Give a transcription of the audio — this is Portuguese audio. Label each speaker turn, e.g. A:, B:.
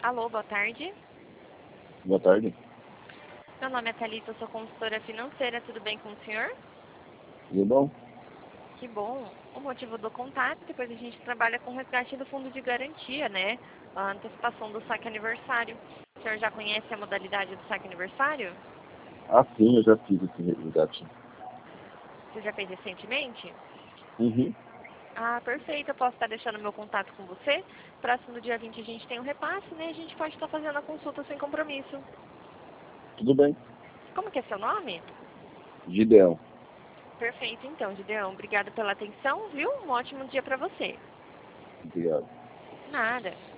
A: Alô, boa tarde.
B: Boa tarde.
A: Meu nome é Thalita, eu sou consultora financeira, tudo bem com o senhor?
B: Tudo bom?
A: Que bom. O motivo do contato, depois a gente trabalha com resgate do fundo de garantia, né? A antecipação do saque aniversário. O senhor já conhece a modalidade do saque aniversário?
B: Ah, sim, eu já fiz esse resgate.
A: Você já fez recentemente?
B: Uhum.
A: Ah, perfeito. Eu posso estar deixando meu contato com você. Próximo dia 20 a gente tem um repasse, né? A gente pode estar fazendo a consulta sem compromisso.
B: Tudo bem.
A: Como que é seu nome?
B: Gideão.
A: Perfeito, então, Gideão. Obrigada pela atenção, viu? Um ótimo dia para você.
B: Obrigado.
A: Nada.